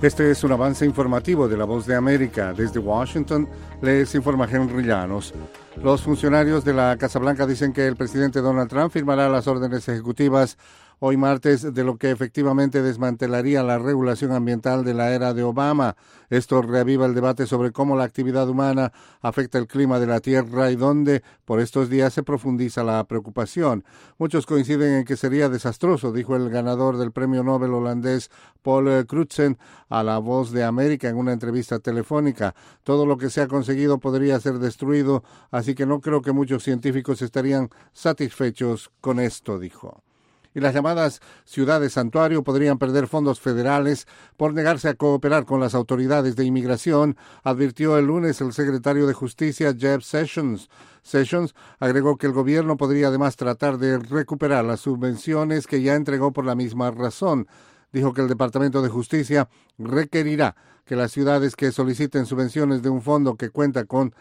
Este es un avance informativo de La Voz de América. Desde Washington les informa Henry Llanos. Los funcionarios de la Casa Blanca dicen que el presidente Donald Trump firmará las órdenes ejecutivas hoy martes de lo que efectivamente desmantelaría la regulación ambiental de la era de Obama. Esto reaviva el debate sobre cómo la actividad humana afecta el clima de la Tierra y donde por estos días se profundiza la preocupación. Muchos coinciden en que sería desastroso, dijo el ganador del premio Nobel holandés Paul Crutzen a La Voz de América en una entrevista telefónica. Todo lo que se ha conseguido podría ser destruido, así que no creo que muchos científicos estarían satisfechos con esto, dijo. Y las llamadas ciudades santuario podrían perder fondos federales por negarse a cooperar con las autoridades de inmigración, advirtió el lunes el secretario de Justicia Jeff Sessions. Sessions agregó que el gobierno podría además tratar de recuperar las subvenciones que ya entregó por la misma razón. Dijo que el Departamento de Justicia requerirá que las ciudades que soliciten subvenciones de un fondo que cuenta con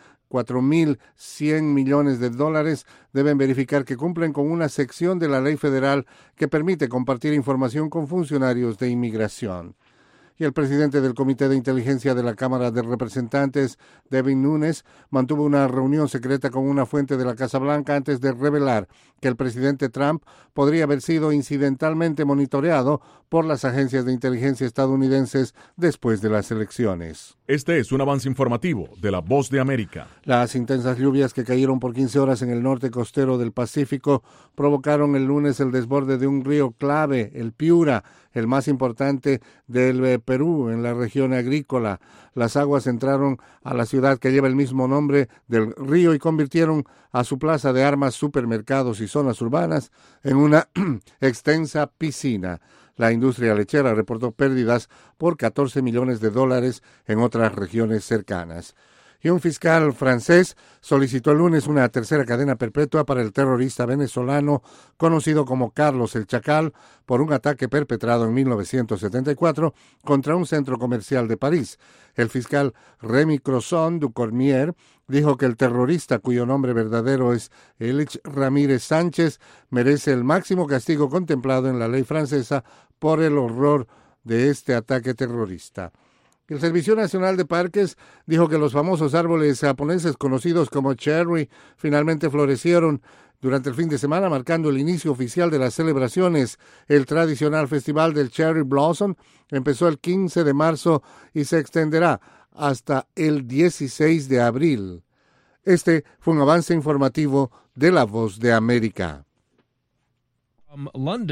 $4.100 millones deben verificar que cumplen con una sección de la ley federal que permite compartir información con funcionarios de inmigración. Y el presidente del Comité de Inteligencia de la Cámara de Representantes, Devin Nunes, mantuvo una reunión secreta con una fuente de la Casa Blanca antes de revelar que el presidente Trump podría haber sido incidentalmente monitoreado por las agencias de inteligencia estadounidenses después de las elecciones. Este es un avance informativo de La Voz de América. Las intensas lluvias que cayeron por 15 horas en el norte costero del Pacífico provocaron el lunes el desborde de un río clave, el Piura, el más importante del Perú, en la región agrícola. Las aguas entraron a la ciudad que lleva el mismo nombre del río y convirtieron a su plaza de armas, supermercados y zonas urbanas en una extensa piscina. La industria lechera reportó pérdidas por $14 millones en otras regiones cercanas. Y un fiscal francés solicitó el lunes una tercera cadena perpetua para el terrorista venezolano conocido como Carlos el Chacal por un ataque perpetrado en 1974 contra un centro comercial de París. El fiscal Rémy Crozon du Cormier dijo que el terrorista, cuyo nombre verdadero es Elich Ramírez Sánchez, merece el máximo castigo contemplado en la ley francesa por el horror de este ataque terrorista. El Servicio Nacional de Parques dijo que los famosos árboles japoneses conocidos como cherry finalmente florecieron durante el fin de semana, marcando el inicio oficial de las celebraciones. El tradicional festival del Cherry Blossom empezó el 15 de marzo y se extenderá hasta el 16 de abril. Este fue un avance informativo de La Voz de América.